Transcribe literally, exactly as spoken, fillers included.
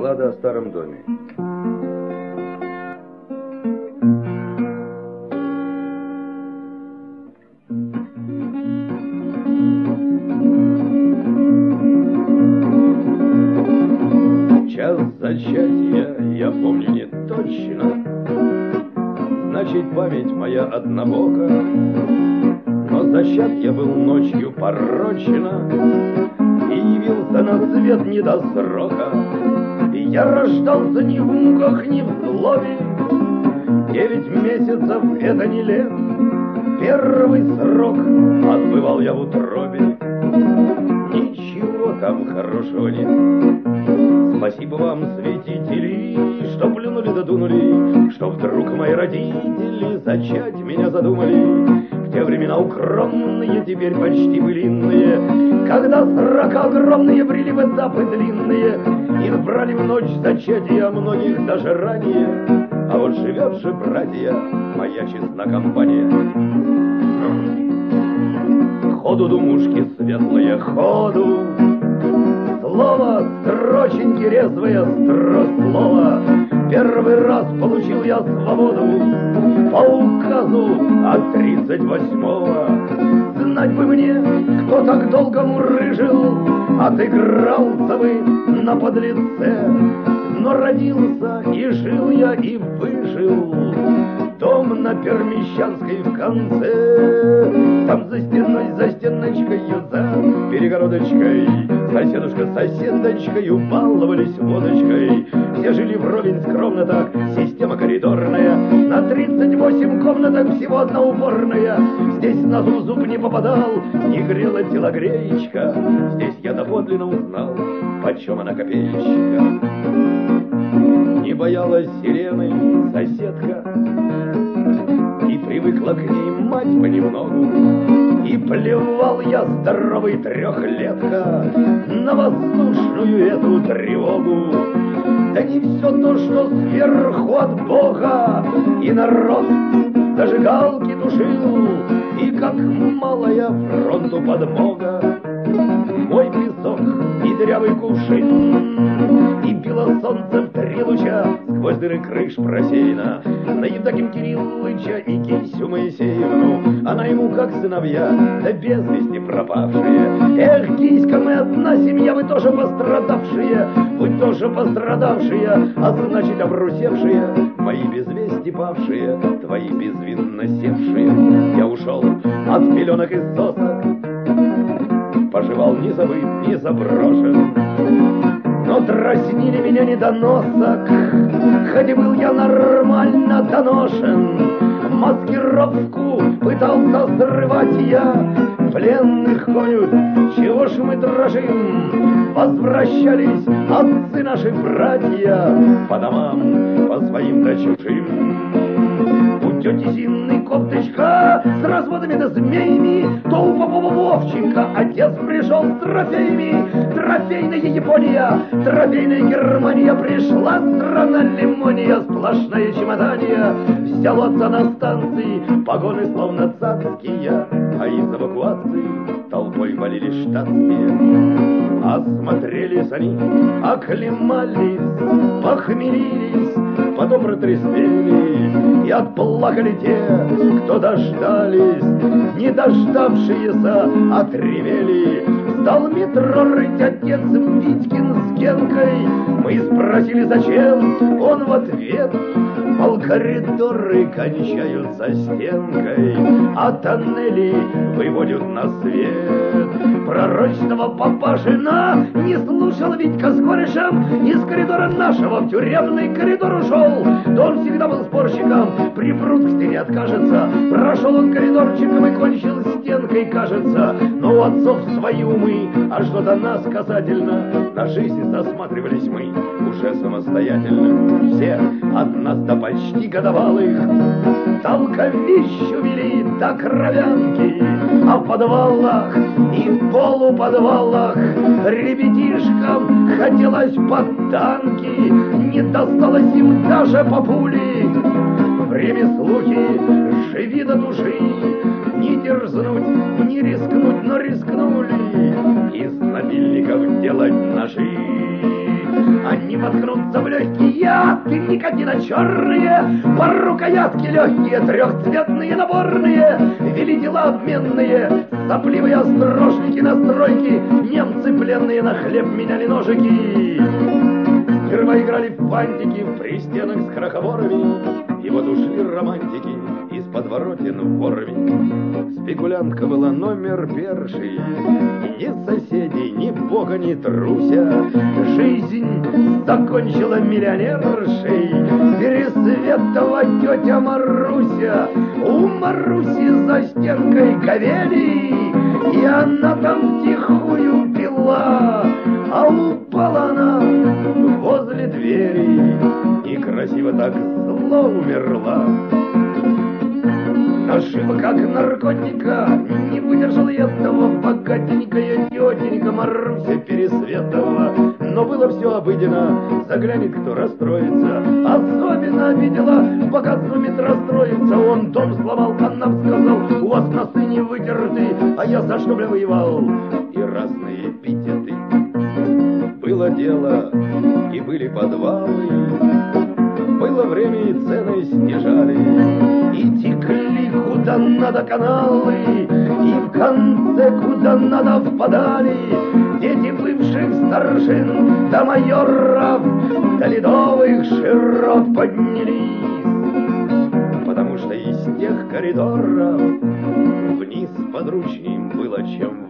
Баллада о старом доме. Час зачатия я помню не точно, значит, память моя однобока. Но зачат я был ночью порочно и явился на свет не до срока. И я рождался ни в муках, ни в злобе. Девять месяцев — это не лет. Первый срок отбывал я в утробе. Ничего там хорошего нет. Спасибо вам, святители, что плюнули да дунули, что вдруг мои родители зачать меня задумали. В те времена укромные, теперь почти былинные, когда срока огромные брели в этапы длинные. Их брали в ночь зачатия, многих даже ранее. А вот живет же, братья, моя честна компания. Ходу, думушки светлые, ходу. Слово, строченьки резвые, строслова. Первый раз получил я свободу по указу от тридцать восьмого. Знать бы мне, кто так долго мурыжил, отыгрался бы на подлеце. Но родился и жил я, и выжил. Дом на Пермещанской в конце. Там за стеной, за стеночкой, за перегородочкой соседушка с соседочкой баловались водочкой. Все жили вровень скромно так, система коридорная. На тридцать восемь комнаток всего одна уборная. Здесь на зуб зуб не попадал, не грела телогреечка. Здесь я доподлинно узнал, почем она копеечка. Не боялась сирены соседка, и привыкла к ней мать понемногу. И плевал я, здоровый трехлетка, на воздушную эту тревогу. Да не все то, что сверху от Бога, и народ зажигалки тушил, и как малая фронту подмога. Мой песок и дырявый кувшин, и било солнце в три луча сквозь дыры крыш просеяно на Евдоким Кириллыча и Кисю Моисеевну. Она ему как сыновья, да без вести пропавшие. Эх, Киська, мы одна семья, вы тоже пострадавшие, вы тоже пострадавшие, а значит обрусевшие, мои без вести павшие, твои безвинно севшие. Я ушел от пеленок и сосок, поживал не забыт, не заброшен, но дразнили меня недоносок, хоть и был я нормально доношен. Маскировку пытался срывать я, пленных гонят, чего ж мы дрожим? Возвращались отцы наши братья по домам, по своим да чужим. У тети Зины копточка с разводами да змеями, то у Попова Вовчика отец пришел с трофеями. Трофейная Япония, трофейная Германия, пришла страна лимония, сплошная чемодания. Взял отца на станции, погоны словно царские, а из эвакуации толпой валили штатские. Осмотрелись они, оклемались, похмелились, потом протрезвели и отплакали те, кто дождались. Не дождавшиеся отревели. Стал метро рыть отец Витькин с Генкой. Мы спросили, зачем, он в ответ: мол, коридоры кончаются стенкой, а тоннели выводят на свет. Пророчного папашина не слушал Витька с корешем, из коридора нашего в тюремный коридор ушел. Да он всегда был спорщиком, припрут к стене откажется. Прошел он коридорчиком и кончил стенкой, кажется. Но у отцов свои умы, а что до нас касательно, на жизнь засматривались мы уже самостоятельно. Все от нас до почти годовалых толковищу вели до кровянки, а в подвалах и в полуподвалах ребятишкам хотелось под танки, не досталось им даже по пули. Время слухи, живи до души, не дерзнуть, не рискнуть, но рискнули из мобильников делать ножи. Они воткнутся в легкие яд никотина черные, по рукоятке легкие, трехцветные наборные, вели дела обменные, сопливые острожники на стройке, немцы пленные на хлеб меняли ножики. Сперва играли в фантики в пристенах с крохоборами, и вот ушли романтики из подворотен в ворами. Спекулянтка была номер перший, ни соседей, ни бога, ни труся. Жизнь закончила миллионершей Пересветова тетя Маруся. У Маруси за стенкой говели, и она там втихую пила, а упала она возле двери и красиво так зло умерла. Нашила как наркотика, не выдержала этого богатенькая тетенька Маруся Пересветова. Но было все обыденно, заглянет кто расстроится. Особенно обидела, богатство метро строится. Он дом сломал, а нам сказал: у вас носы не вытерты, а я за что, бля, воевал? И разные эпитеты. Было дело, и были подвалы, было время, и цены снижали, и текли куда надо каналы, и в конце куда надо впадали дети бывших старшин до майоров, до ледовых широт поднялись, потому что из тех коридоров вниз подручней было чем